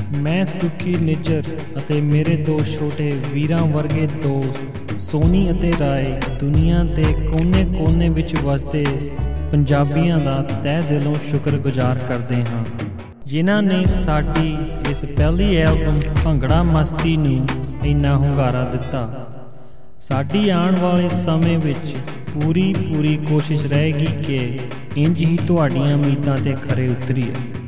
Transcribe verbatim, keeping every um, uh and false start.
ਮੈਂ ਸੁਖੀ ਨਿੱਜਰ ਅਤੇ ਮੇਰੇ ਦੋ ਛੋਟੇ ਵੀਰਾਂ ਵਰਗੇ ਦੋਸਤ ਸੋਨੀ ਅਤੇ ਰਾਏ ਦੁਨੀਆ ਦੇ ਕੋਨੇ ਕੋਨੇ ਵਿੱਚ ਵਸਦੇ ਪੰਜਾਬੀਆਂ ਦਾ ਤਹਿ ਦਿਲੋਂ ਸ਼ੁਕਰਗੁਜ਼ਾਰ ਕਰਦੇ ਹਾਂ, ਜਿਨ੍ਹਾਂ ਨੇ ਸਾਡੀ ਇਸ ਪਹਿਲੀ ਐਲਬਮ ਭੰਗੜਾ ਮਸਤੀ ਨੂੰ ਇੰਨਾ ਹੁੰਗਾਰਾ ਦਿੱਤਾ। ਸਾਡੀ ਆਉਣ ਵਾਲੇ ਸਮੇਂ ਵਿੱਚ ਪੂਰੀ ਪੂਰੀ ਕੋਸ਼ਿਸ਼ ਰਹੇਗੀ ਕਿ ਇੰਝ ਹੀ ਤੁਹਾਡੀਆਂ ਉਮੀਦਾਂ 'ਤੇ ਖਰੇ ਉਤਰੀਏ।